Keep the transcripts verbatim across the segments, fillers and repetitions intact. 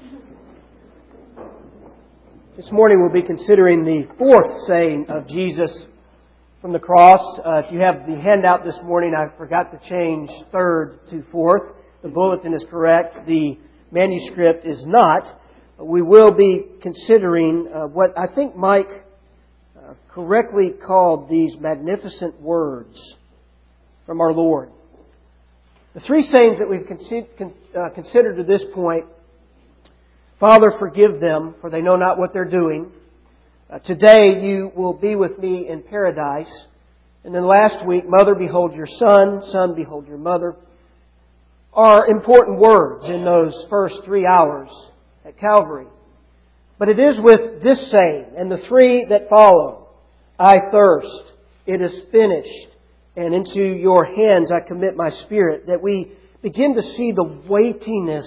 This morning we'll be considering the fourth saying of Jesus from the cross. Uh, if you have the handout this morning, I forgot to change third to fourth. The bulletin is correct. The manuscript is not. We will be considering uh, what I think Mike uh, correctly called these magnificent words from our Lord. The three sayings that we've con- uh, considered to this point: Father, forgive them, for they know not what they're doing. Uh, today you will be with me in paradise. And then last week, Mother, behold your Son, Son, behold your Mother, are important words in those first three hours at Calvary. But it is with this saying and the three that follow: I thirst, it is finished, and into your hands I commit my spirit, that we begin to see the weightiness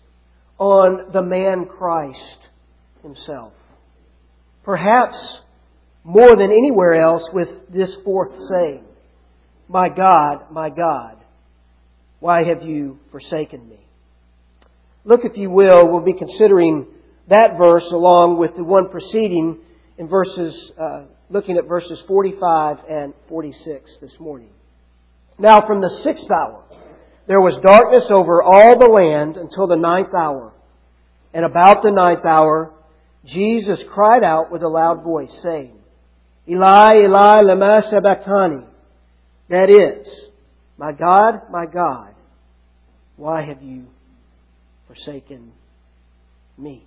on the man Christ Himself. Perhaps more than anywhere else with this fourth saying: My God, my God, why have you forsaken me? Look, if you will, we'll be considering that verse along with the one preceding in verses, uh, looking at verses forty-five and forty-six this morning. Now from the sixth hour there was darkness over all the land until the ninth hour. And about the ninth hour, Jesus cried out with a loud voice, saying, Eli, Eli, lema sabachthani. That is, My God, my God, why have you forsaken me?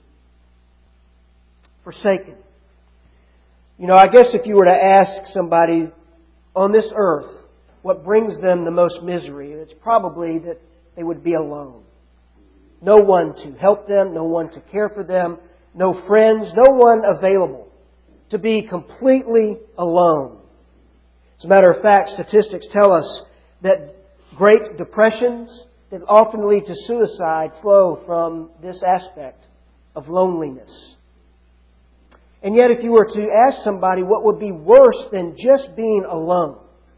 Forsaken. You know, I guess if you were to ask somebody on this earth what brings them the most misery, it's probably that they would be alone. No one to help them, no one to care for them, no friends, no one available. To be completely alone. As a matter of fact, statistics tell us that great depressions that often lead to suicide flow from this aspect of loneliness. And yet if you were to ask somebody what would be worse than just being alone,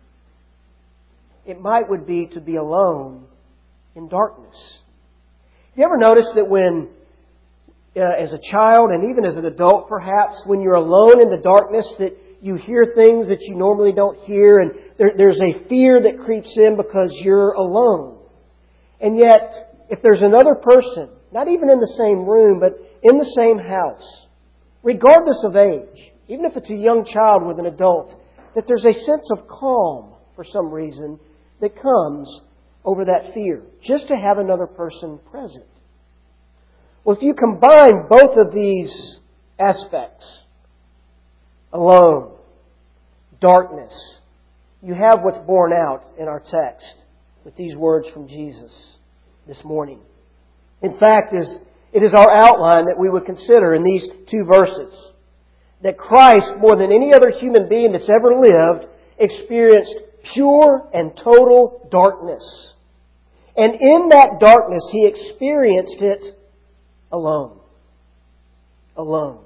it might would be to be alone in darkness. You ever notice that when, uh, as a child and even as an adult perhaps, when you're alone in the darkness, that you hear things that you normally don't hear, and there, there's a fear that creeps in because you're alone. And yet, if there's another person, not even in the same room, but in the same house, regardless of age, even if it's a young child with an adult, that there's a sense of calm for some reason that comes over that fear, just to have another person present. Well, if you combine both of these aspects, alone, darkness, you have what's borne out in our text with these words from Jesus this morning. In fact, it is our outline that we would consider in these two verses, that Christ, more than any other human being that's ever lived, experienced pure and total darkness. And in that darkness, He experienced it alone. Alone.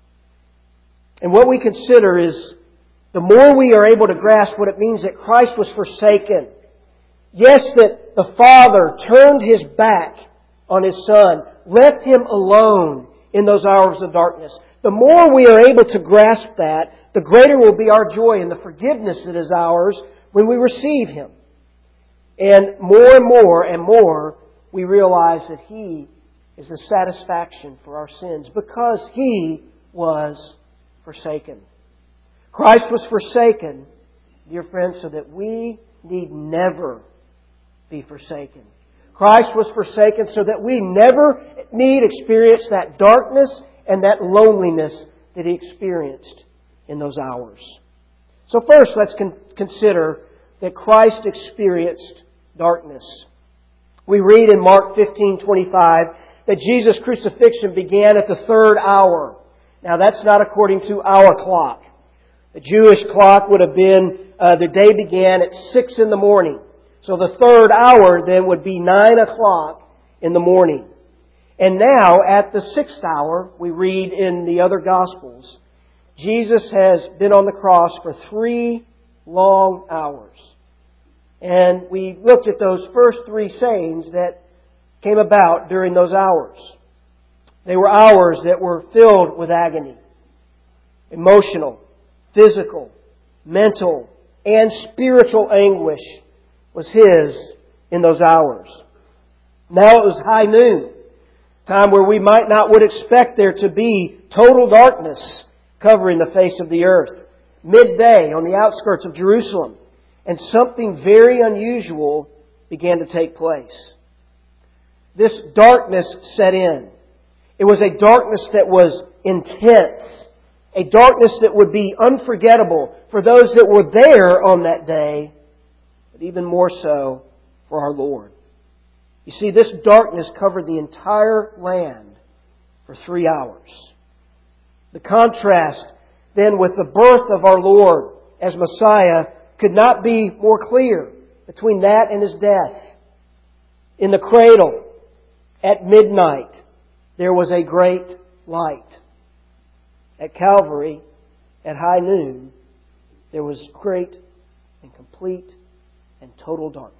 And what we consider is, the more we are able to grasp what it means that Christ was forsaken. Yes, that the Father turned His back on His Son, left Him alone in those hours of darkness. The more we are able to grasp that, the greater will be our joy in the forgiveness that is ours when we receive Him. And more and more and more, we realize that He is the satisfaction for our sins because He was forsaken. Christ was forsaken, dear friends, so that we need never be forsaken. Christ was forsaken so that we never need experience that darkness and that loneliness that He experienced in those hours. So first, let's con- consider that Christ experienced darkness. We read in Mark fifteen twenty-five that Jesus' crucifixion began at the third hour. Now that's not according to our clock. The Jewish clock would have been, uh, the day began at six in the morning. So the third hour then would be nine o'clock in the morning. And now at the sixth hour, we read in the other Gospels, Jesus has been on the cross for three long hours. And we looked at those first three sayings that came about during those hours. They were hours that were filled with agony. Emotional, physical, mental, and spiritual anguish was His in those hours. Now it was high noon, time where we might not would expect there to be total darkness covering the face of the earth. Midday on the outskirts of Jerusalem, and something very unusual began to take place. This darkness set in. It was a darkness that was intense, a darkness that would be unforgettable for those that were there on that day, but even more so for our Lord. You see, this darkness covered the entire land for three hours. The contrast then with the birth of our Lord as Messiah could not be more clear between that and His death. In the cradle, at midnight, there was a great light. At Calvary, at high noon, there was great and complete and total darkness.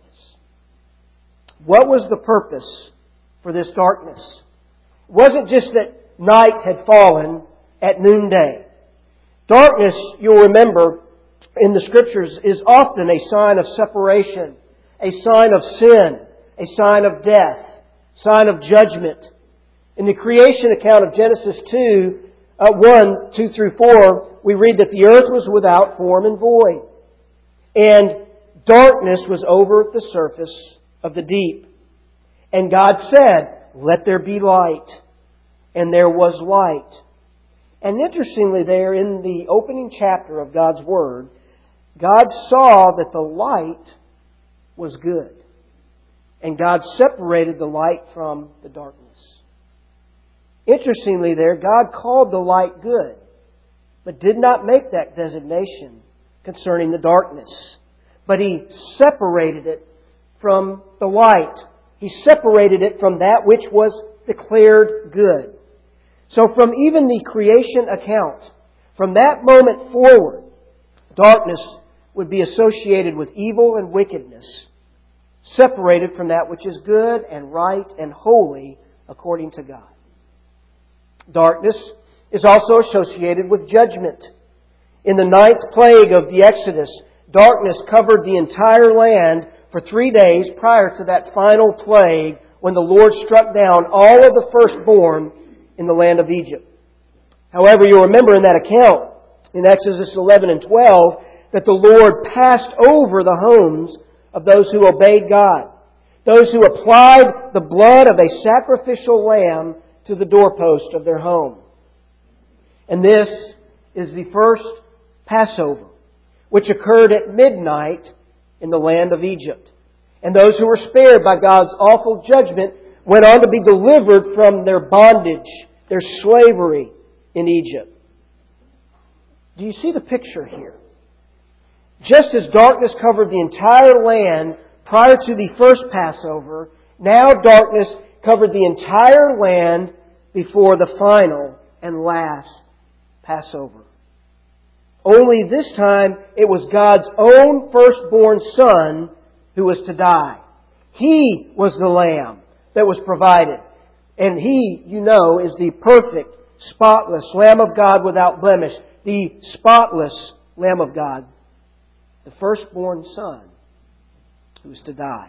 What was the purpose for this darkness? It wasn't just that night had fallen at noonday. Darkness, you'll remember, in the Scriptures is often a sign of separation, a sign of sin, a sign of death, sign of judgment. In the creation account of Genesis two, uh, one, two through four, we read that the earth was without form and void, and darkness was over the surface of the deep. And God said, "Let there be light." And there was light. And interestingly, there in the opening chapter of God's Word, God saw that the light was good. And God separated the light from the darkness. Interestingly there, God called the light good, but did not make that designation concerning the darkness. But He separated it from the light. He separated it from that which was declared good. So from even the creation account, from that moment forward, darkness would be associated with evil and wickedness, separated from that which is good and right and holy according to God. Darkness is also associated with judgment. In the ninth plague of the Exodus, darkness covered the entire land for three days prior to that final plague when the Lord struck down all of the firstborn in the land of Egypt. However, you'll remember in that account, in Exodus eleven and twelve, that the Lord passed over the homes of those who obeyed God, those who applied the blood of a sacrificial lamb to the doorpost of their home. And this is the first Passover, which occurred at midnight in the land of Egypt. And those who were spared by God's awful judgment went on to be delivered from their bondage, their slavery in Egypt. Do you see the picture here? Just as darkness covered the entire land prior to the first Passover, now darkness covered the entire land before the final and last Passover. Only this time it was God's own firstborn Son who was to die. He was the Lamb that was provided. And He, you know, is the perfect, spotless Lamb of God without blemish. The spotless Lamb of God. The firstborn Son who was to die.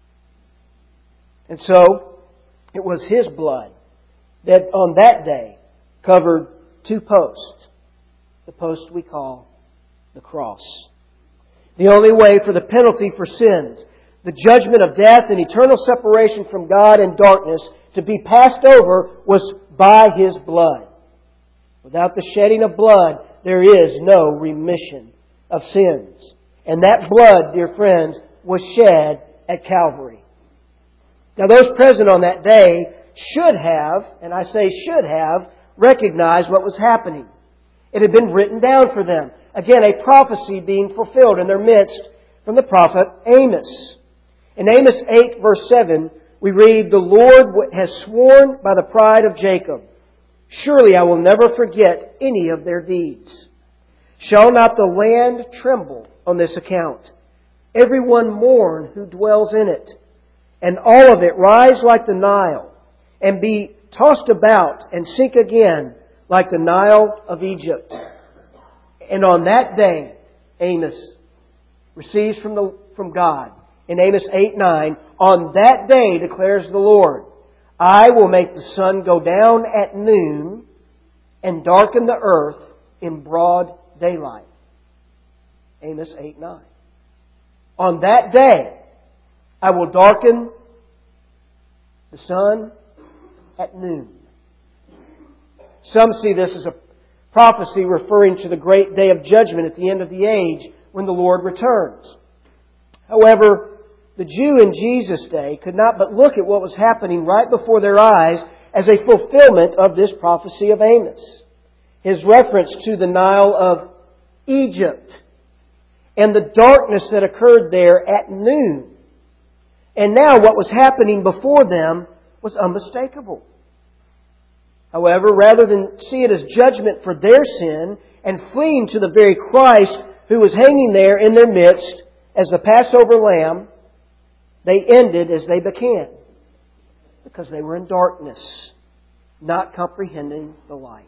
And so, it was His blood that on that day covered two posts. The post we call the cross. The only way for the penalty for sins, the judgment of death and eternal separation from God and darkness to be passed over was by His blood. Without the shedding of blood, there is no remission of sins. And that blood, dear friends, was shed at Calvary. Now those present on that day should have, and I say should have, recognized what was happening. It had been written down for them. Again, a prophecy being fulfilled in their midst from the prophet Amos. In Amos eight verse seven, we read, "The Lord has sworn by the pride of Jacob, surely I will never forget any of their deeds. Shall not the land tremble on this account? Everyone mourn who dwells in it, and all of it rise like the Nile, and be tossed about and sink again like the Nile of Egypt. And on that day, Amos receives from the from God in Amos eight nine, on that day, declares the Lord, I will make the sun go down at noon and darken the earth in broad daylight. Amos eight nine. On that day, I will darken the sun at noon. Some see this as a prophecy referring to the great day of judgment at the end of the age when the Lord returns. However, the Jew in Jesus' day could not but look at what was happening right before their eyes as a fulfillment of this prophecy of Amos. His reference to the Nile of Egypt and the darkness that occurred there at noon. And now what was happening before them was unmistakable. However, rather than see it as judgment for their sin and fleeing to the very Christ who was hanging there in their midst as the Passover lamb, they ended as they began, because they were in darkness, not comprehending the light.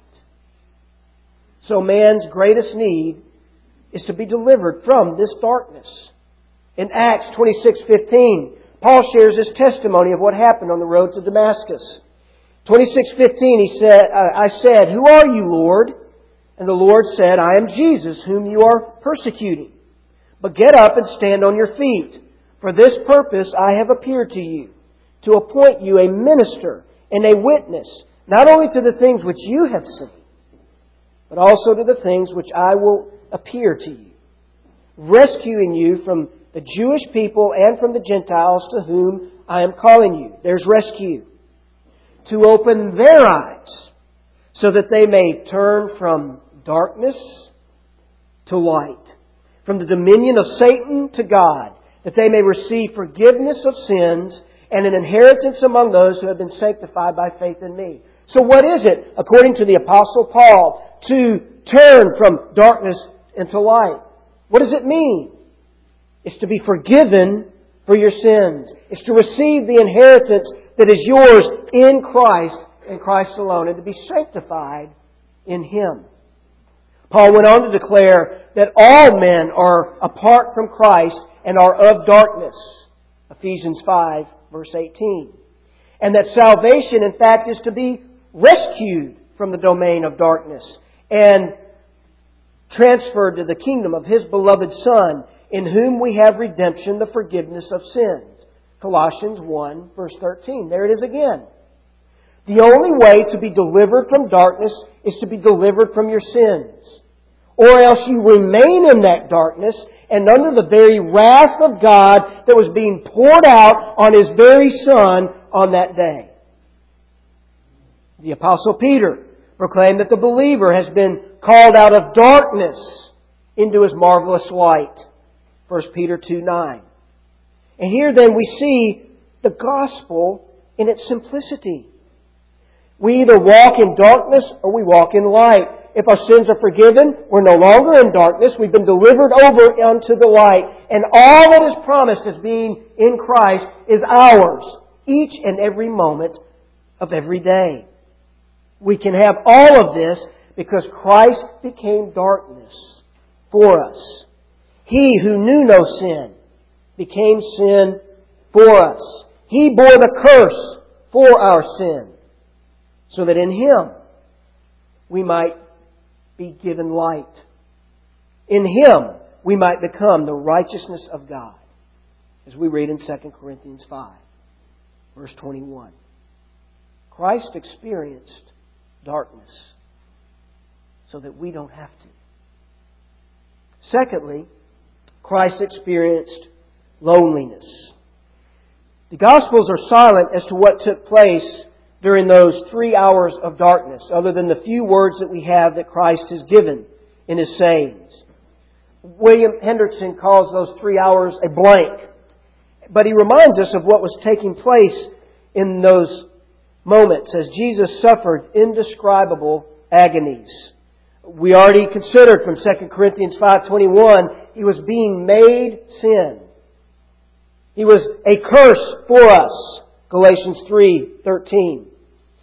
So man's greatest need is to be delivered from this darkness. In Acts twenty-six fifteen, Paul shares his testimony of what happened on the road to Damascus. twenty-six fifteen, he said, I said, Who are you, Lord? And the Lord said, I am Jesus, whom you are persecuting. But get up and stand on your feet. For this purpose I have appeared to you, to appoint you a minister and a witness, not only to the things which you have seen, but also to the things which I will appear to you, rescuing you from the Jewish people and from the Gentiles to whom I am calling you. There's rescue. To open their eyes, so that they may turn from darkness to light, from the dominion of Satan to God, that they may receive forgiveness of sins and an inheritance among those who have been sanctified by faith in me. So what is it, according to the Apostle Paul, to turn from darkness into light? What does it mean? It's to be forgiven for your sins. It's to receive the inheritance that is yours in Christ and Christ alone, and to be sanctified in Him. Paul went on to declare that all men are apart from Christ and are of darkness. Ephesians five, verse eighteen. And that salvation, in fact, is to be rescued from the domain of darkness and transferred to the kingdom of His beloved Son, in whom we have redemption, the forgiveness of sins. Colossians one, verse thirteen. There it is again. The only way to be delivered from darkness is to be delivered from your sins. Or else you remain in that darkness and under the very wrath of God that was being poured out on His very Son on that day. The Apostle Peter proclaimed that the believer has been called out of darkness into His marvelous light. First Peter two nine. And here then we see the gospel in its simplicity. We either walk in darkness or we walk in light. If our sins are forgiven, we're no longer in darkness. We've been delivered over unto the light. And all that is promised as being in Christ is ours, each and every moment of every day. We can have all of this because Christ became darkness for us. He who knew no sin became sin for us. He bore the curse for our sin, so that in Him we might be given light. In Him we might become the righteousness of God, as we read in Second Corinthians five, verse twenty-one. Christ experienced darkness so that we don't have to. Secondly, Christ experienced loneliness. The Gospels are silent as to what took place during those three hours of darkness, other than the few words that we have that Christ has given in His sayings. William Hendrickson calls those three hours a blank. But he reminds us of what was taking place in those moments as Jesus suffered indescribable agonies. We already considered from Second Corinthians five twenty-one, He was being made sin. He was a curse for us. Galatians three thirteen.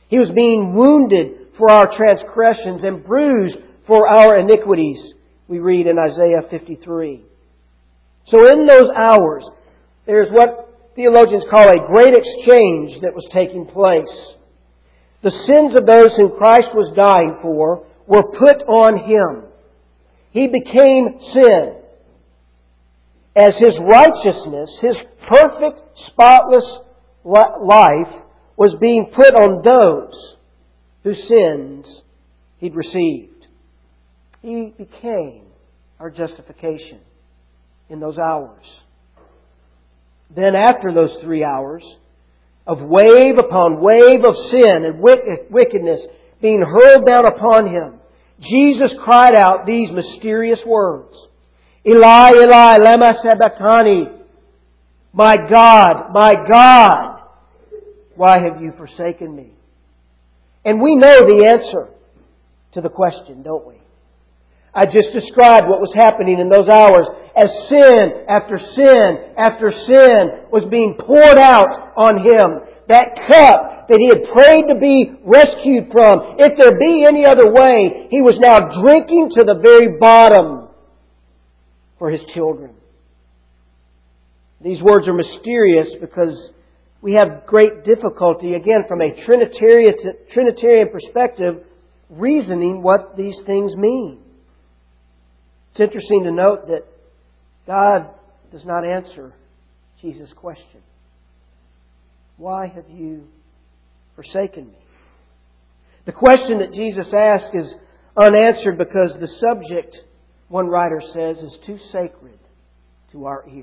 He was being wounded for our transgressions and bruised for our iniquities, we read in Isaiah fifty-three. So in those hours, there's what theologians call a great exchange that was taking place. The sins of those whom Christ was dying for were put on Him. He became sin, as His righteousness, His perfect, spotless life, was being put on those whose sins He'd received. He became our justification in those hours. Then after those three hours of wave upon wave of sin and wickedness being hurled down upon Him, Jesus cried out these mysterious words, Eli, Eli, lama sabachthani. My God, my God, why have you forsaken me? And we know the answer to the question, don't we? I just described what was happening in those hours as sin after sin after sin was being poured out on Him. That cup that He had prayed to be rescued from, if there be any other way, He was now drinking to the very bottom for His children. These words are mysterious because we have great difficulty, again, from a Trinitarian, Trinitarian perspective, reasoning what these things mean. It's interesting to note that God does not answer Jesus' question. Why have you forsaken me? The question that Jesus asked is unanswered because the subject, one writer says, is too sacred to our ears.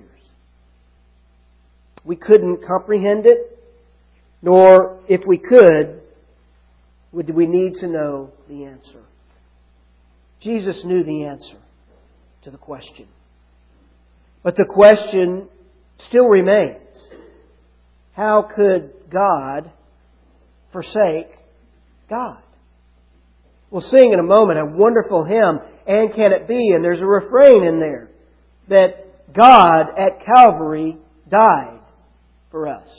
We couldn't comprehend it, nor, if we could, would we need to know the answer. Jesus knew the answer to the question. But the question still remains. How could God forsake God? We'll sing in a moment a wonderful hymn, And Can It Be? And there's a refrain in there that God at Calvary died for us.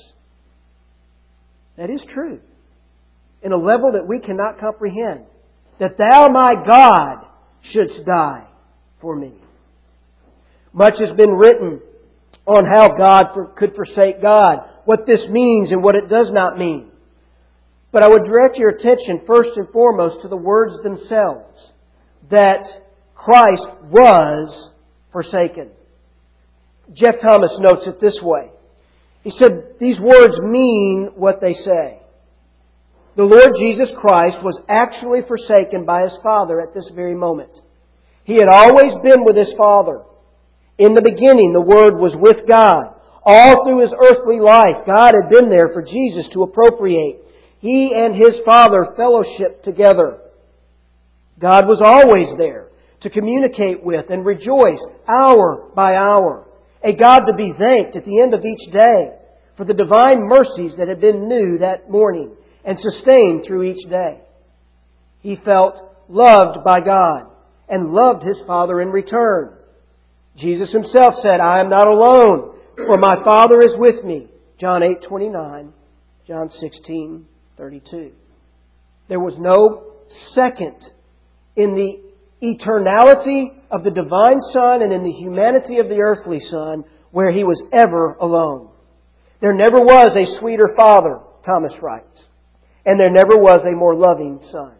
That is true. In a level that we cannot comprehend. That Thou, my God, shouldst die for me. Much has been written on how God for, could forsake God, what this means and what it does not mean. But I would direct your attention first and foremost to the words themselves, that Christ was forsaken. Jeff Thomas notes it this way. He said, these words mean what they say. The Lord Jesus Christ was actually forsaken by His Father at this very moment. He had always been with His Father. In the beginning, the Word was with God. All through His earthly life, God had been there for Jesus to appropriate. He and His Father fellowshiped together. God was always there to communicate with and rejoice hour by hour. A God to be thanked at the end of each day for the divine mercies that had been new that morning and sustained through each day. He felt loved by God and loved His Father in return. Jesus Himself said, I am not alone, for my Father is with me. John eight twenty-nine, John sixteen thirty-two. There was no second in the eternality of the divine Son and in the humanity of the earthly Son where He was ever alone. There never was a sweeter Father, Thomas writes, and there never was a more loving Son.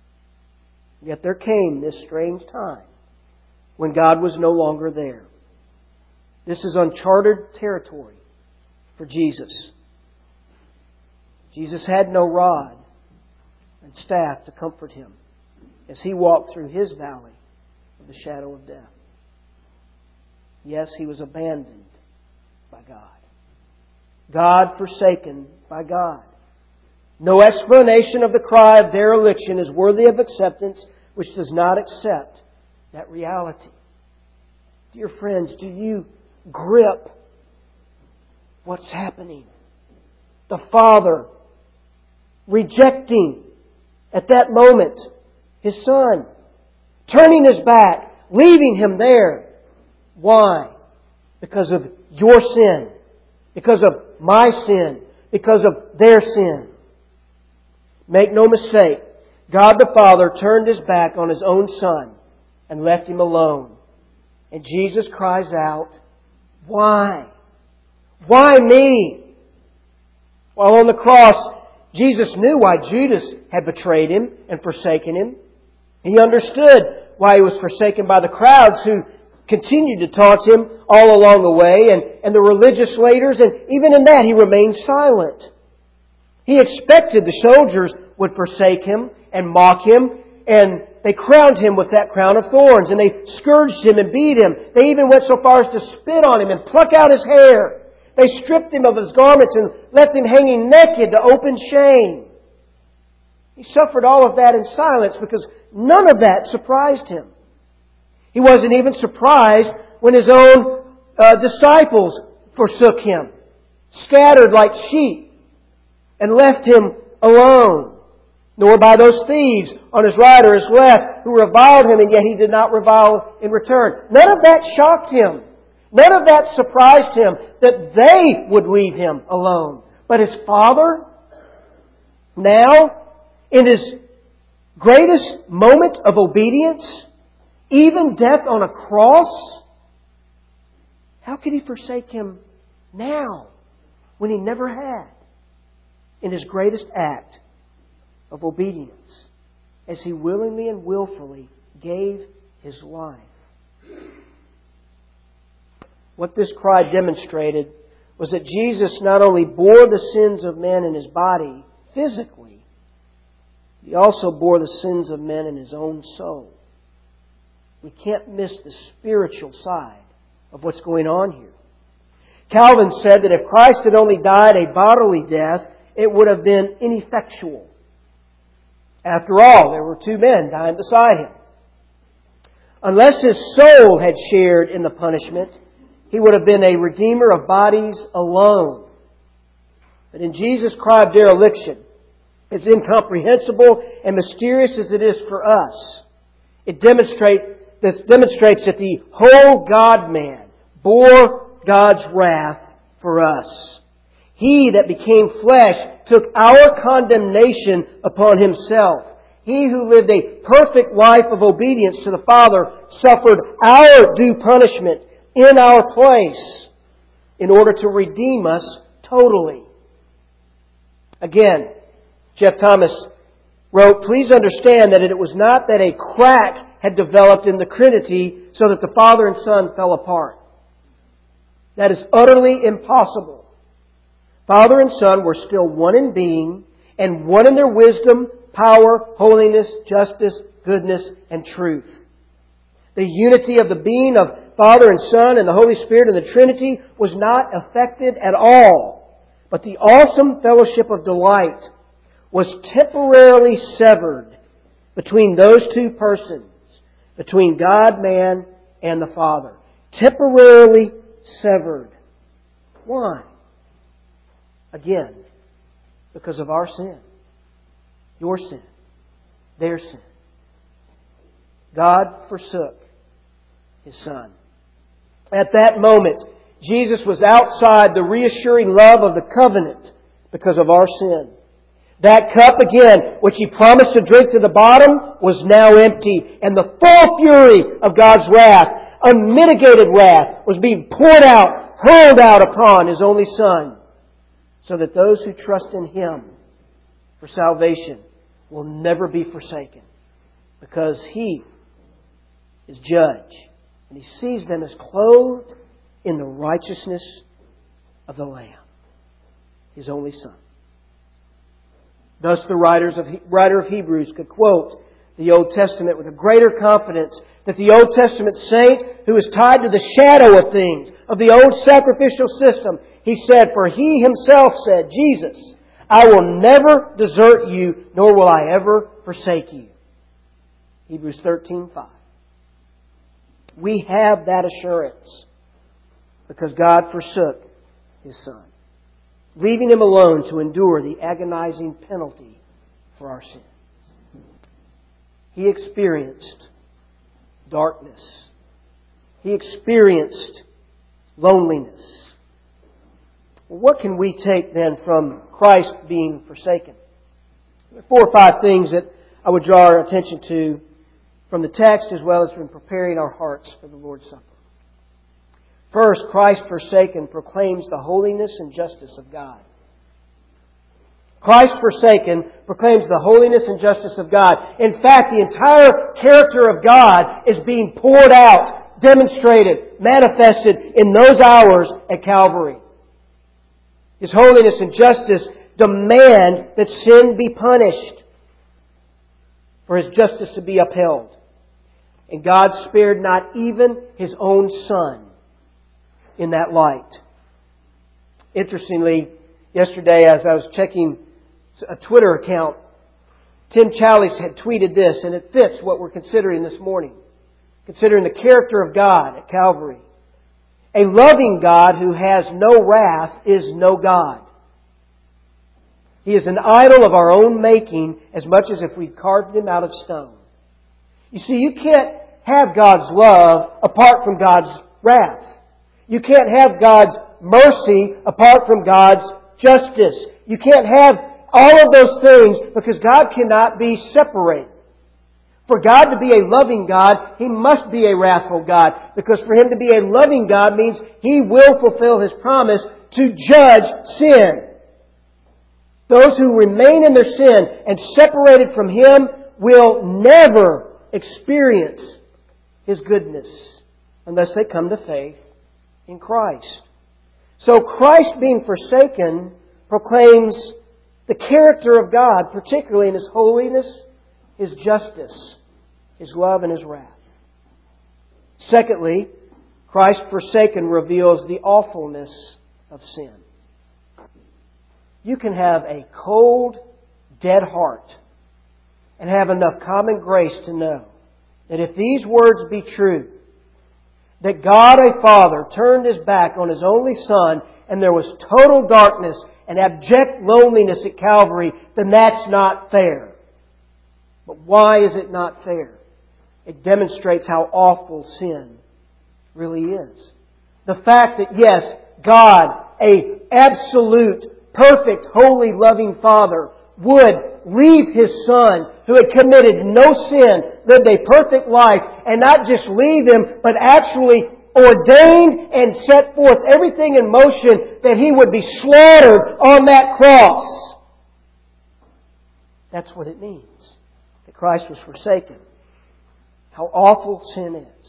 Yet there came this strange time when God was no longer there. This is uncharted territory for Jesus. Jesus had no rod and staff to comfort Him as He walked through His valley of the shadow of death. Yes, He was abandoned by God. God forsaken by God. No explanation of the cry of dereliction is worthy of acceptance which does not accept that reality. Dear friends, do you grip what's happening? The Father rejecting at that moment His Son, turning His back, leaving Him there. Why? Because of your sin, because of my sin, because of their sin. Make no mistake, God the Father turned His back on His own Son and left Him alone. And Jesus cries out, "Why? Why me?" While on the cross, Jesus knew why Judas had betrayed Him and forsaken Him. He understood why He was forsaken by the crowds who continued to taunt Him all along the way, and, and the religious leaders, and even in that He remained silent. He expected the soldiers would forsake Him and mock Him, and they crowned Him with that crown of thorns, and they scourged Him and beat Him. They even went so far as to spit on Him and pluck out His hair. They stripped Him of His garments and left Him hanging naked to open shame. He suffered all of that in silence because none of that surprised Him. He wasn't even surprised when His own uh, disciples forsook Him, scattered like sheep, and left Him alone. Nor by those thieves on His right or His left who reviled Him, and yet He did not revile in return. None of that shocked Him. None of that surprised Him, that they would leave Him alone. But His Father, now, in His greatest moment of obedience, even death on a cross, how could He forsake Him now when He never had? In His greatest act of obedience, as He willingly and willfully gave His life. What this cry demonstrated was that Jesus not only bore the sins of men in His body physically, He also bore the sins of men in His own soul. We can't miss the spiritual side of what's going on here. Calvin said that if Christ had only died a bodily death, it would have been ineffectual. After all, there were two men dying beside Him. Unless His soul had shared in the punishment, He would have been a redeemer of bodies alone. But in Jesus' cry of dereliction, as incomprehensible and mysterious as it is for us, it demonstrate, this demonstrates that the whole God-man bore God's wrath for us. He that became flesh took our condemnation upon Himself. He who lived a perfect life of obedience to the Father suffered our due punishment in our place in order to redeem us totally. Again, Jeff Thomas wrote, "Please understand that it was not that a crack had developed in the Trinity so that the Father and Son fell apart. That is utterly impossible. Father and Son were still one in being, and one in their wisdom, power, holiness, justice, goodness, and truth. The unity of the being of Father and Son and the Holy Spirit in the Trinity was not affected at all, but the awesome fellowship of delight was temporarily severed between those two persons, between God, man, and the Father. Temporarily severed. Why? Again, because of our sin. Your sin. Their sin. God forsook His Son. At that moment, Jesus was outside the reassuring love of the covenant because of our sin. That cup, again, which He promised to drink to the bottom, was now empty. And the full fury of God's wrath, unmitigated wrath, was being poured out, hurled out upon His only Son, so that those who trust in Him for salvation will never be forsaken, because He is judge, and He sees them as clothed in the righteousness of the Lamb, His only Son. Thus the writers of, writer of Hebrews could quote the Old Testament with a greater confidence that the Old Testament saint who is tied to the shadow of things, of the old sacrificial system, he said, for He Himself said, Jesus, I will never desert you, nor will I ever forsake you. Hebrews thirteen five. We have that assurance because God forsook His Son, leaving Him alone to endure the agonizing penalty for our sin. He experienced darkness. He experienced loneliness. Well, what can we take then from Christ being forsaken? Four or five things that I would draw our attention to from the text as well as from preparing our hearts for the Lord's Supper. First, Christ forsaken proclaims the holiness and justice of God. Christ forsaken proclaims the holiness and justice of God. In fact, the entire character of God is being poured out, demonstrated, manifested in those hours at Calvary. His holiness and justice demand that sin be punished for His justice to be upheld. And God spared not even His own Son in that light. Interestingly, yesterday as I was checking a Twitter account, Tim Challies had tweeted this, and it fits what we're considering this morning. Considering the character of God at Calvary. A loving God who has no wrath is no God. He is an idol of our own making as much as if we carved Him out of stone. You see, you can't have God's love apart from God's wrath. You can't have God's mercy apart from God's justice. You can't have all of those things because God cannot be separated. For God to be a loving God, He must be a wrathful God. Because for Him to be a loving God means He will fulfill His promise to judge sin. Those who remain in their sin and separated from Him will never experience His goodness unless they come to faith in Christ. So Christ being forsaken proclaims the character of God, particularly in His holiness, His justice, His love, and His wrath. Secondly, Christ forsaken reveals the awfulness of sin. You can have a cold, dead heart and have enough common grace to know that if these words be true, that God a Father turned His back on His only Son and there was total darkness and abject loneliness at Calvary, then that's not fair. But why is it not fair? It demonstrates how awful sin really is. The fact that, yes, God, a absolute, perfect, holy, loving Father, would leave His Son, who had committed no sin, lived a perfect life, and not just leave Him, but actually ordained and set forth everything in motion that He would be slaughtered on that cross. That's what it means. That Christ was forsaken. How awful sin is.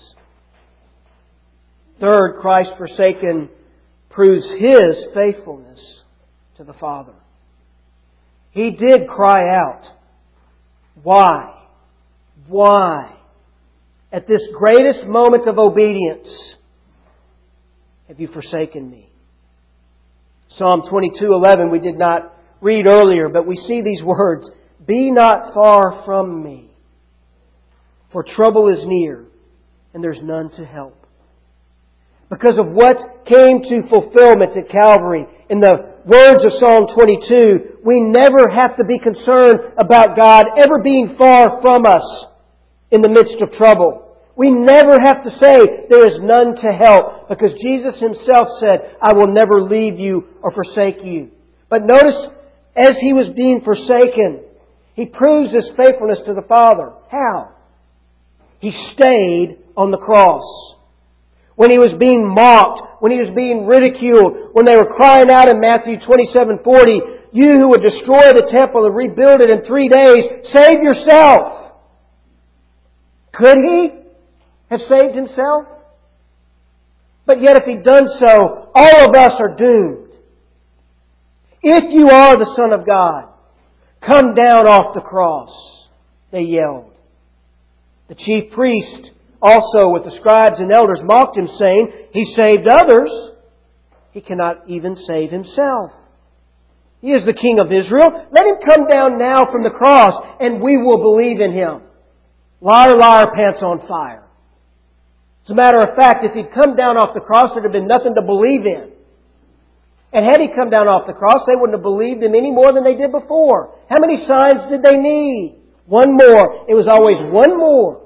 Third, Christ forsaken proves His faithfulness to the Father. He did cry out, "Why? Why? At this greatest moment of obedience have you forsaken me?" Psalm twenty-two eleven we did not read earlier, but we see these words, "Be not far from me, for trouble is near, and there's none to help." Because of what came to fulfillment at Calvary, in the words of Psalm twenty-two, we never have to be concerned about God ever being far from us in the midst of trouble. We never have to say there is none to help, because Jesus Himself said, "I will never leave you or forsake you." But notice, as He was being forsaken, He proves His faithfulness to the Father. How? He stayed on the cross. When He was being mocked, when He was being ridiculed, when they were crying out in Matthew twenty-seven forty, "You who would destroy the temple and rebuild it in three days, save yourself." Could He have saved Himself? But yet if He'd done so, all of us are doomed. "If you are the Son of God, come down off the cross," they yelled. The chief priest also with the scribes and elders mocked Him, saying, "He saved others. He cannot even save Himself. He is the King of Israel. Let Him come down now from the cross and we will believe in Him." Liar, liar, pants on fire. As a matter of fact, if He'd come down off the cross, there'd have been nothing to believe in. And had He come down off the cross, they wouldn't have believed Him any more than they did before. How many signs did they need? One more. It was always one more.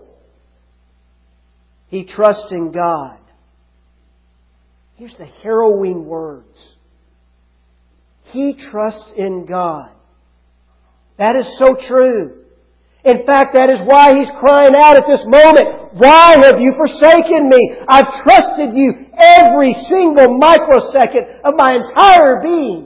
He trusts in God. Here's the harrowing words. He trusts in God That is so true. In fact, that is why He's crying out at this moment, "Why have you forsaken me? I've trusted you every single microsecond of my entire being."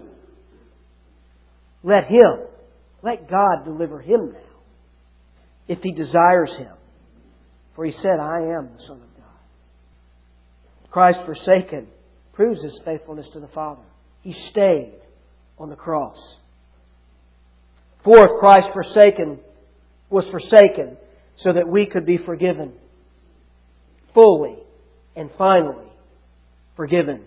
Let Him, let God deliver him now, if He desires Him. For He said, "I am the Son of God." Christ forsaken proves His faithfulness to the Father. He stayed on the cross. Fourth, Christ forsaken was forsaken so that we could be forgiven. Fully and finally forgiven.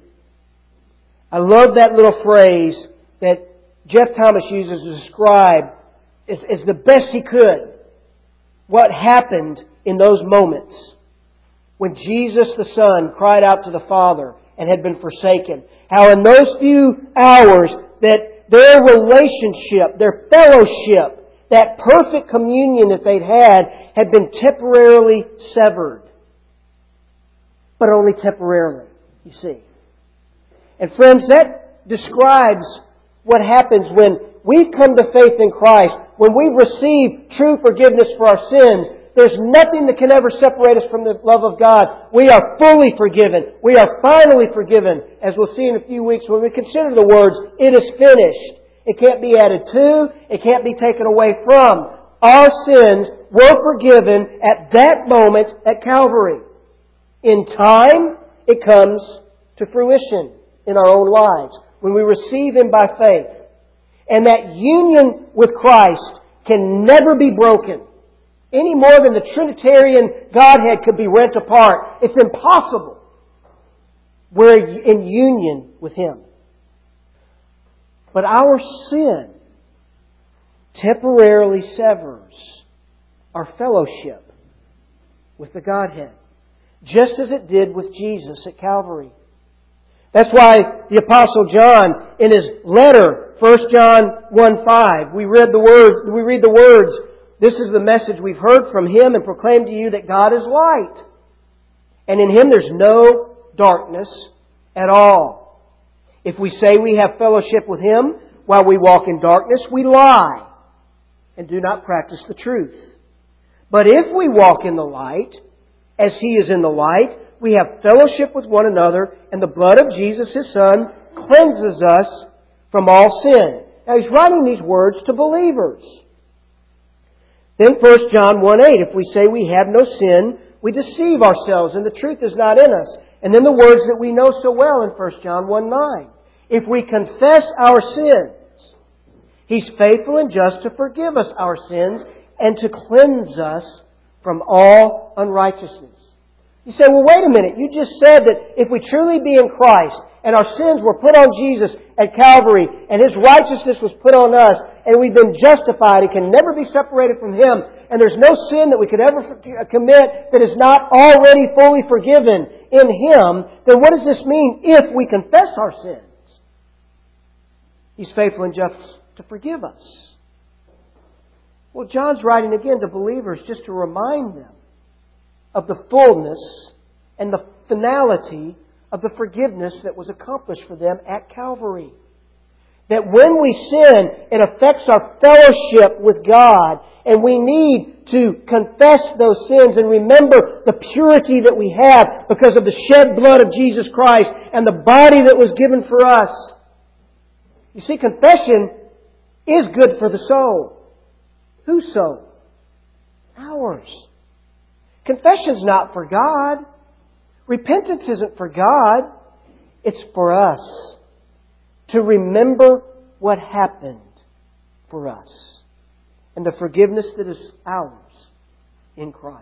I love that little phrase that Jeff Thomas uses to describe as, as the best he could what happened in those moments when Jesus the Son cried out to the Father and had been forsaken. How in those few hours that their relationship, their fellowship, that perfect communion that they'd had had been temporarily severed. But only temporarily, you see. And friends, that describes what happens when we've come to faith in Christ, when we've received true forgiveness for our sins. There's nothing that can ever separate us from the love of God. We are fully forgiven. We are finally forgiven, as we'll see in a few weeks when we consider the words, "It is finished." It can't be added to. It can't be taken away from. Our sins were forgiven at that moment at Calvary. In time, it comes to fruition in our own lives when we receive Him by faith. And that union with Christ can never be broken. Any more than the Trinitarian Godhead could be rent apart. It's impossible. We're in union with Him. But our sin temporarily severs our fellowship with the Godhead, just as it did with Jesus at Calvary. That's why the Apostle John, in his letter, First John one five, we read the words, we read the words, "This is the message we've heard from Him and proclaimed to you, that God is light. And in Him there's no darkness at all. If we say we have fellowship with Him while we walk in darkness, we lie and do not practice the truth. But if we walk in the light, as He is in the light, we have fellowship with one another, and the blood of Jesus, His Son, cleanses us from all sin." Now he's writing these words to believers. Then First John one eight, "If we say we have no sin, we deceive ourselves, and the truth is not in us." And then the words that we know so well in First John one nine, "If we confess our sins, He's faithful and just to forgive us our sins and to cleanse us from all unrighteousness." You say, "Well, wait a minute. You just said that if we truly be in Christ and our sins were put on Jesus at Calvary and His righteousness was put on us and we've been justified and can never be separated from Him and there's no sin that we could ever commit that is not already fully forgiven in Him, then what does this mean if we confess our sins? He's faithful and just to forgive us." Well, John's writing again to believers just to remind them of the fullness and the finality of the forgiveness that was accomplished for them at Calvary. That when we sin, it affects our fellowship with God, and we need to confess those sins and remember the purity that we have because of the shed blood of Jesus Christ and the body that was given for us. You see, confession is good for the soul. Whose soul? Ours. Confession's not for God. Repentance isn't for God. It's for us to remember what happened for us and the forgiveness that is ours in Christ.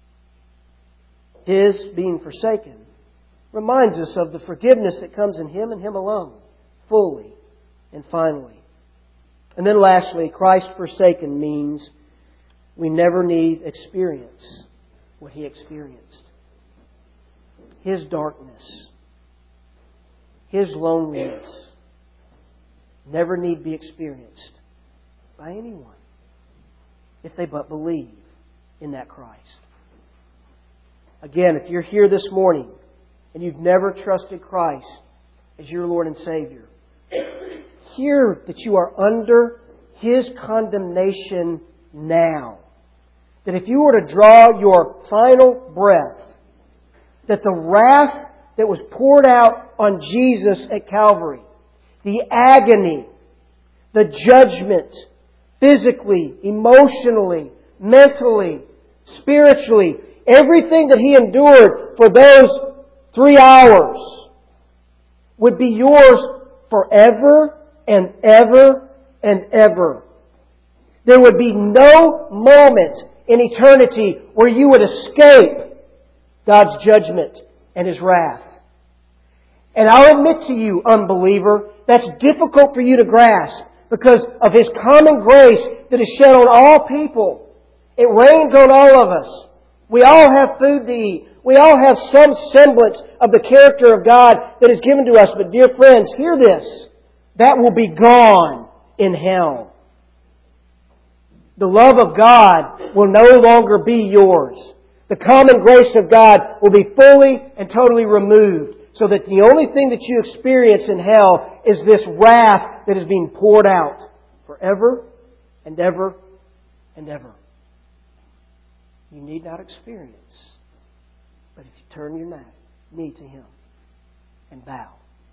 His being forsaken reminds us of the forgiveness that comes in Him and Him alone, fully and finally. And then lastly, Christ forsaken means we never need experience what He experienced. His darkness, His loneliness never need be experienced by anyone if they but believe in that Christ. Again, if you're here this morning and you've never trusted Christ as your Lord and Savior, hear that you are under His condemnation now. That if you were to draw your final breath, that the wrath that was poured out on Jesus at Calvary, the agony, the judgment, physically, emotionally, mentally, spiritually, everything that He endured for those three hours would be yours forever and ever and ever. There would be no moment in eternity where you would escape God's judgment and His wrath. And I'll admit to you, unbeliever, that's difficult for you to grasp because of His common grace that is shed on all people. It rains on all of us. We all have food to eat. We all have some semblance of the character of God that is given to us. But dear friends, hear this. That will be gone in hell. The love of God will no longer be yours. The common grace of God will be fully and totally removed, so that the only thing that you experience in hell is this wrath that is being poured out forever and ever and ever. You need not experience. But if you turn your knee to Him and bow,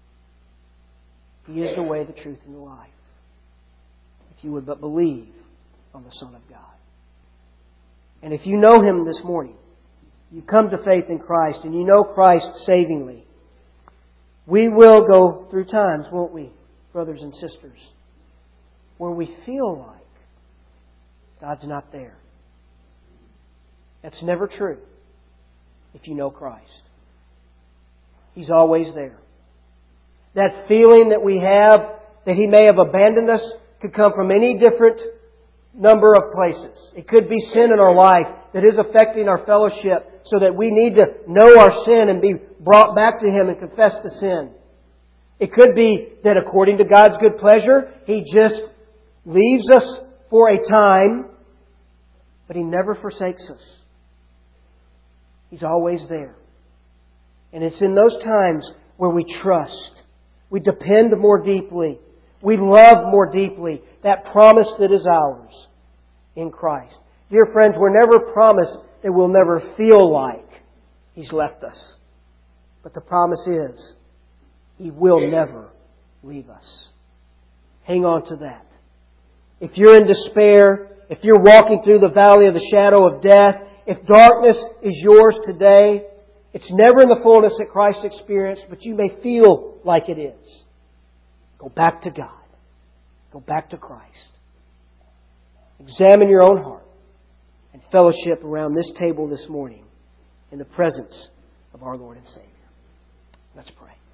He is the way, the truth, and the life. If you would but believe on the Son of God. And if you know Him this morning, you come to faith in Christ and you know Christ savingly, we will go through times, won't we, brothers and sisters, where we feel like God's not there. That's never true if you know Christ. He's always there. That feeling that we have that He may have abandoned us could come from any different number of places. It could be sin in our life that is affecting our fellowship, so that we need to know our sin and be brought back to Him and confess the sin. It could be that according to God's good pleasure, He just leaves us for a time, but He never forsakes us. He's always there. And it's in those times where we trust. We depend more deeply. We love more deeply that promise that is ours in Christ. Dear friends, we're never promised that we'll never feel like He's left us. But the promise is, He will never leave us. Hang on to that. If you're in despair, if you're walking through the valley of the shadow of death, if darkness is yours today, it's never in the fullness that Christ experienced, but you may feel like it is. Go back to God. Go back to Christ. Examine your own heart and fellowship around this table this morning in the presence of our Lord and Savior. Let's pray.